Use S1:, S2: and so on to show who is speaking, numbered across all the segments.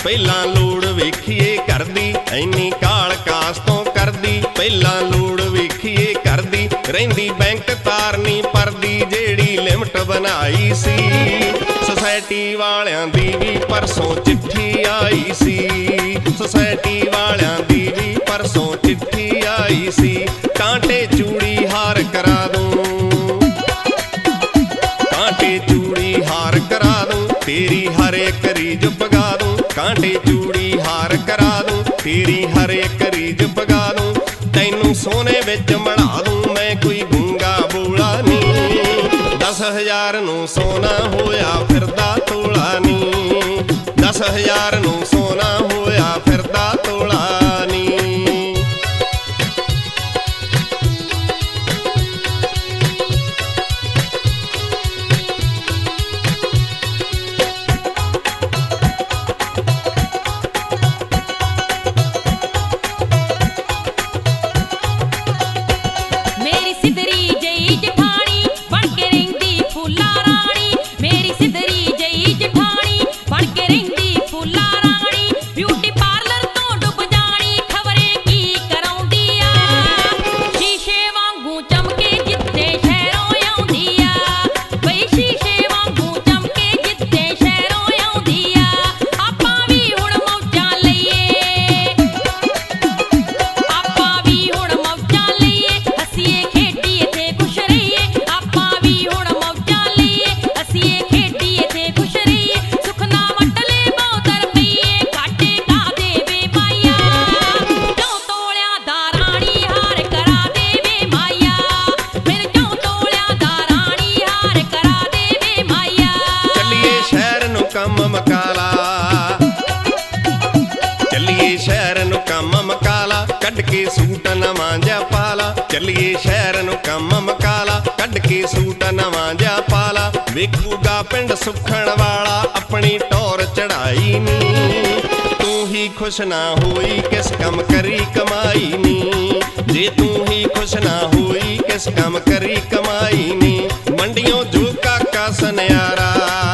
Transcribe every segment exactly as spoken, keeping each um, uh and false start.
S1: ਪਹਿਲਾਂ ਲੋੜ ਵੇਖੀਏ ਕਰਦੀ ਐਨੀ ਕਾਲ ਕਾਸ ਤੋਂ ਕਰਦੀ ਪਹਿਲਾਂ ਲੋੜ ਵੇਖੀਏ ਕਰਦੀ ਰਹਿੰਦੀ ਬੈਂਕ ਤਾਰਨੀ ਪਰਦੀ ਜਿਹੜੀ ਲਿਮਟ ਬਣਾਈ ਸੀ ਸੁਸਾਇਟੀ ਵਾਲਿਆਂ ਦੀ ਵੀ ਪਰਸੋਂ ਚਿੱਠੀ ਆਈ ਸੀ ਸੁਸਾਇਟੀ ਵਾਲਿਆਂ ਦੀ ਵੀ ਪਰਸੋਂ ਚਿੱਠੀ ਆਈ ਸੀ ਕਾਂਟੇ ਚੂੜੀ ਹਾਰ ਕਰਾ ਦੂੰ ਕਾਂਟੇ ਚੂੜੀ ਹਾਰ ਕਰਾ ਦੂੰ ਤੇਰੀ ਹਰ ਇੱਕ ਰੀਝ ਪਗਾ ਦੂੰ ਕਾਂਟੇ ਚੂੜੀ ਹਾਰ ਕਰਾ ਦੂੰ ਤੇਰੀ ਹਰ ਇੱਕ ਰੀਝ ਪਗਾ ਦੂੰ ਤੈਨੂੰ ਸੋਨੇ ਵਿੱਚ ਬਣਾ ਦੂੰ ਮੈਂ ਕੋਈ ਗੂੰਗਾ ਬੋਲਾ ਨੀ ਦਸ ਹਜ਼ਾਰ ਨੂੰ ਸੋਨਾ ਹੋਇਆ ਫਿਰਦਾ ਤੋਲਾ ਨੀ ਦਸ ਹਜ਼ਾਰ ਨੂੰ ਸੋਨਾ ਹੋਇਆ ਫਿਰਦਾ ਤੋਲਾ ਨੀ ਕੰਮ ਮਕਾਲਾ ਚੱਲੀਏ ਸ਼ਹਿਰ ਨੂੰ ਕੰਮ ਮਕਾਲਾ ਕੱਢ ਕੇ ਸੂਟ ਨਵਾਂ ਜਿਹਾ ਪਾਲਾ ਚੱਲੀਏ ਸ਼ਹਿਰ ਨੂੰ ਕੰਮ ਮਕਾਲਾ ਕੱਢ ਕੇ ਸੂਟ ਨਵਾਂ ਜਿਹਾ ਪਾਲਾ ਵੇਖੂਗਾ ਪਿੰਡ ਸੁੱਖਣ ਵਾਲਾ ਆਪਣੀ ਟੌਰ ਚੜਾਈ ਨੀ ਤੂੰ ਹੀ ਖੁਸ਼ ਨਾ ਹੋਈ ਕਿਸ ਕੰਮ ਕਰੀ ਕਮਾਈ ਨੀ ਜੇ ਤੂੰ ਹੀ ਖੁਸ਼ ਨਾ ਹੋਈ ਕਿਸ ਕੰਮ ਕਰੀ ਕਮਾਈ ਨੀ ਮੰਡੀਆਂ ਜੋ ਕਾਕਾ ਸੁਨਿਆਰਾ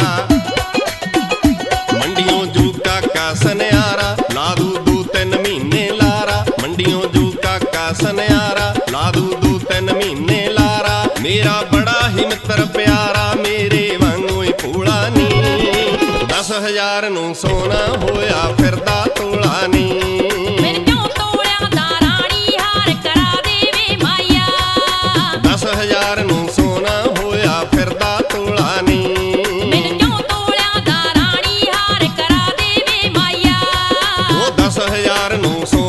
S1: ਸੁਨਿਆਰਾ ਲਾ ਦੂ ਦੋ ਤਿੰਨ ਮਹੀਨੇ ਲਾਰਾ ਮੰਡੀਆਂ ਜੋ ਕਾਕਾ ਸੁਨਿਆਰਾ ਲਾ ਦੂ ਦੋ ਤਿੰਨ ਮਹੀਨੇ ਲਾਰਾ ਮੇਰਾ ਬੜਾ ਹੀ ਮਿੱਤਰ ਪਿਆਰਾ ਮੇਰੇ ਵਾਂਗੂ ਹੀ ਭੋਲਾ ਨੀ ਦਸ ਹਜ਼ਾਰ ਨੂੰ ਸੋਨਾ ਹੋਇਆ ਫਿਰਦਾ ਤੋਲਾ ਨੀ ਦਸ ਹਜ਼ਾਰ ਨੂੰ ਸੋਨਾ ਹੋਇਆ ਫਿਰਦਾ ਤੋਲਾ ਨੀ ਦਸ ਹਜ਼ਾਰ ਨੂੰ ਸੋ